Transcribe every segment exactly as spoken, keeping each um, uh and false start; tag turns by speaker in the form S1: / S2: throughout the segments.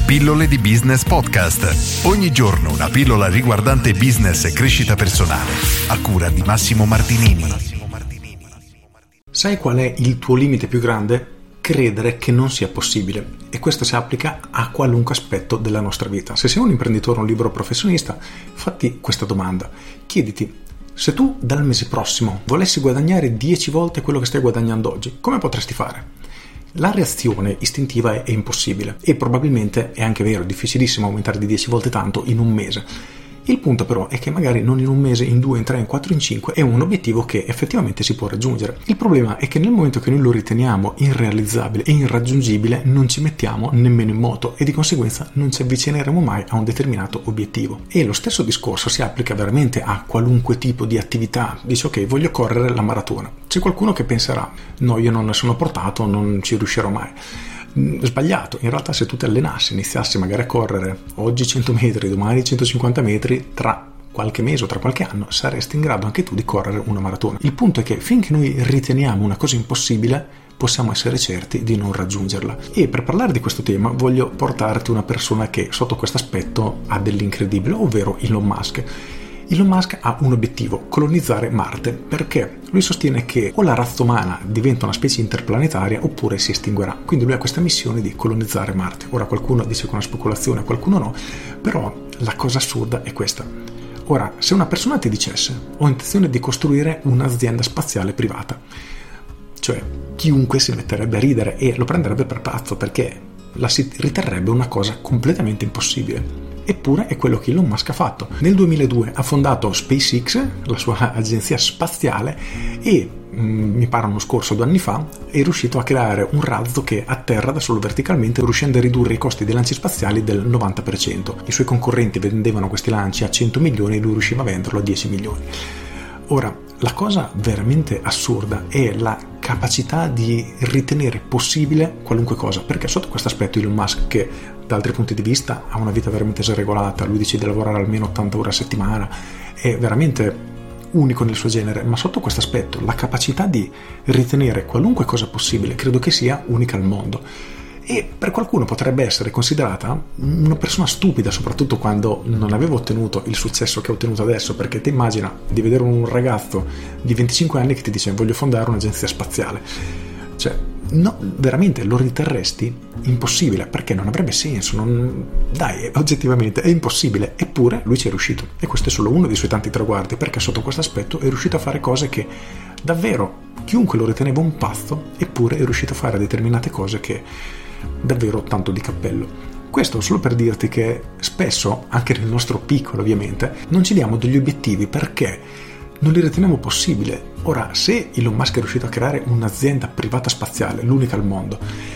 S1: Pillole di Business Podcast. Ogni giorno una pillola riguardante business e crescita personale. A cura di Massimo Martinini.
S2: Sai qual è il tuo limite più grande? Credere che non sia possibile. E questo si applica a qualunque aspetto della nostra vita. Se sei un imprenditore o un libero professionista, fatti questa domanda. Chiediti: se tu dal mese prossimo volessi guadagnare dieci volte quello che stai guadagnando oggi, come potresti fare? La reazione istintiva è, è impossibile e probabilmente è anche vero, è difficilissimo aumentare di dieci volte tanto in un mese. Il punto però è che magari non in un mese, in due, in tre, in quattro, in cinque è un obiettivo che effettivamente si può raggiungere. Il problema è che nel momento che noi lo riteniamo irrealizzabile e irraggiungibile non ci mettiamo nemmeno in moto e di conseguenza non ci avvicineremo mai a un determinato obiettivo. E lo stesso discorso si applica veramente a qualunque tipo di attività. Dici: ok, voglio correre la maratona. C'è qualcuno che penserà: no, io non ne sono portato, non ci riuscirò mai. Sbagliato. In realtà, se tu ti allenassi, iniziassi magari a correre oggi cento metri, domani centocinquanta metri, tra qualche mese o tra qualche anno saresti in grado anche tu di correre una maratona. Il punto è che finché noi riteniamo una cosa impossibile possiamo essere certi di non raggiungerla. E per parlare di questo tema voglio portarti una persona che sotto questo aspetto ha dell'incredibile, ovvero Elon Musk. Elon Musk ha un obiettivo: colonizzare Marte, perché lui sostiene che o la razza umana diventa una specie interplanetaria oppure si estinguerà. Quindi lui ha questa missione di colonizzare Marte. Ora qualcuno dice con una speculazione, qualcuno no, però la cosa assurda è questa. Ora, se una persona ti dicesse: ho intenzione di costruire un'azienda spaziale privata, cioè chiunque si metterebbe a ridere e lo prenderebbe per pazzo, perché la si riterrebbe una cosa completamente impossibile. Eppure è quello che Elon Musk ha fatto. Nel duemiladue ha fondato SpaceX, la sua agenzia spaziale, e mh, mi pare uno scorso due anni fa è riuscito a creare un razzo che atterra da solo verticalmente, riuscendo a ridurre i costi dei lanci spaziali del novanta per cento. I suoi concorrenti vendevano questi lanci a cento milioni e lui riusciva a venderlo a dieci milioni. Ora, la cosa veramente assurda è la capacità di ritenere possibile qualunque cosa, perché sotto questo aspetto Elon Musk, che da altri punti di vista ha una vita veramente sregolata, lui decide di lavorare almeno ottanta ore a settimana, è veramente unico nel suo genere, ma sotto questo aspetto la capacità di ritenere qualunque cosa possibile credo che sia unica al mondo. E per qualcuno potrebbe essere considerata una persona stupida, soprattutto quando non aveva ottenuto il successo che ha ottenuto adesso, perché ti immagina di vedere un ragazzo di venticinque anni che ti dice: voglio fondare un'agenzia spaziale. Cioè, no, veramente lo riterresti impossibile, perché non avrebbe senso, non... dai, oggettivamente è impossibile, eppure lui ci è riuscito, e questo è solo uno dei suoi tanti traguardi, perché sotto questo aspetto è riuscito a fare cose che davvero chiunque lo riteneva un pazzo, eppure è riuscito a fare determinate cose che davvero tanto di cappello. Questo solo per dirti che spesso, anche nel nostro piccolo ovviamente, non ci diamo degli obiettivi perché non li riteniamo possibili. Ora, se Elon Musk è riuscito a creare un'azienda privata spaziale, l'unica al mondo,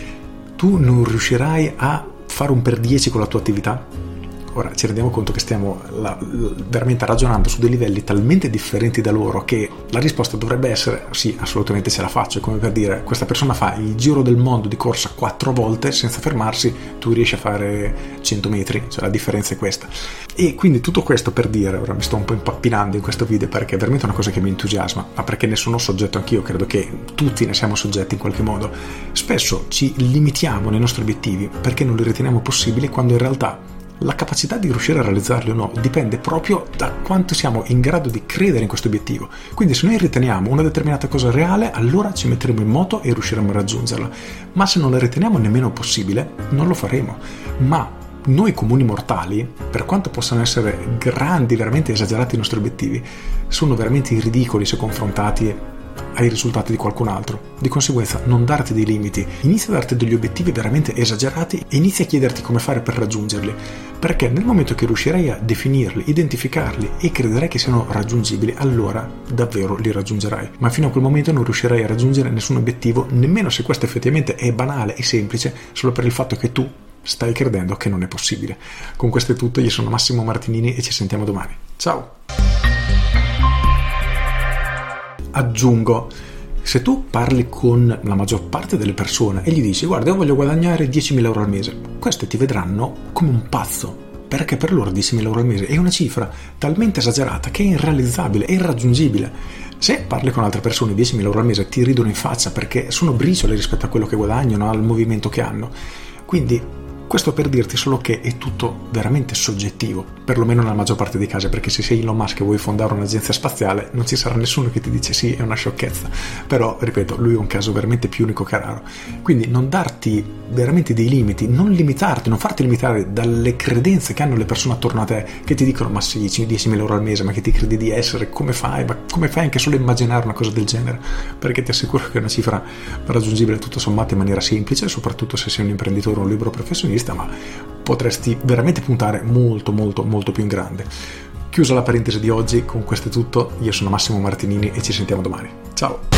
S2: tu non riuscirai a fare un per dieci con la tua attività? Ora ci rendiamo conto che stiamo la, veramente ragionando su dei livelli talmente differenti da loro che la risposta dovrebbe essere: sì, assolutamente ce la faccio. È come per dire: questa persona fa il giro del mondo di corsa quattro volte senza fermarsi, tu riesci a fare cento metri, cioè la differenza è questa. E quindi tutto questo per dire, ora mi sto un po' impappinando in questo video perché è veramente una cosa che mi entusiasma, ma perché ne sono soggetto anch'io, credo che tutti ne siamo soggetti in qualche modo. Spesso ci limitiamo nei nostri obiettivi perché non li riteniamo possibili, quando in realtà la capacità di riuscire a realizzarli o no dipende proprio da quanto siamo in grado di credere in questo obiettivo. Quindi se noi riteniamo una determinata cosa reale, allora ci metteremo in moto e riusciremo a raggiungerla, ma se non la riteniamo nemmeno possibile, non lo faremo. Ma noi comuni mortali, per quanto possano essere grandi, veramente esagerati i nostri obiettivi, sono veramente ridicoli se confrontati ai risultati di qualcun altro. Di conseguenza non darti dei limiti, inizia a darti degli obiettivi veramente esagerati e inizia a chiederti come fare per raggiungerli, perché nel momento che riuscirai a definirli, identificarli e crederai che siano raggiungibili, allora davvero li raggiungerai. Ma fino a quel momento non riuscirai a raggiungere nessun obiettivo, nemmeno se questo effettivamente è banale e semplice, solo per il fatto che tu stai credendo che non è possibile. Con questo è tutto, io sono Massimo Martinini e ci sentiamo domani. Ciao! Aggiungo, se tu parli con la maggior parte delle persone e gli dici: guarda, io voglio guadagnare diecimila euro al mese, queste ti vedranno come un pazzo, perché per loro diecimila euro al mese è una cifra talmente esagerata che è irrealizzabile, è irraggiungibile. Se parli con altre persone, diecimila euro al mese ti ridono in faccia perché sono briciole rispetto a quello che guadagnano, al movimento che hanno. Quindi Questo per dirti solo che è tutto veramente soggettivo, perlomeno nella maggior parte dei casi, perché se sei Elon Musk e vuoi fondare un'agenzia spaziale non ci sarà nessuno che ti dice sì, è una sciocchezza, però ripeto, lui è un caso veramente più unico che raro. Quindi non darti veramente dei limiti, non limitarti, non farti limitare dalle credenze che hanno le persone attorno a te, che ti dicono ma sì, diecimila euro al mese, ma che ti credi di essere, come fai, ma come fai anche solo a immaginare una cosa del genere, perché ti assicuro che è una cifra raggiungibile tutto sommato in maniera semplice, soprattutto se sei un imprenditore o un libero professionista, ma potresti veramente puntare molto molto molto più in grande. Chiusa la parentesi di oggi, con questo è tutto, io sono Massimo Martinini e ci sentiamo domani. Ciao!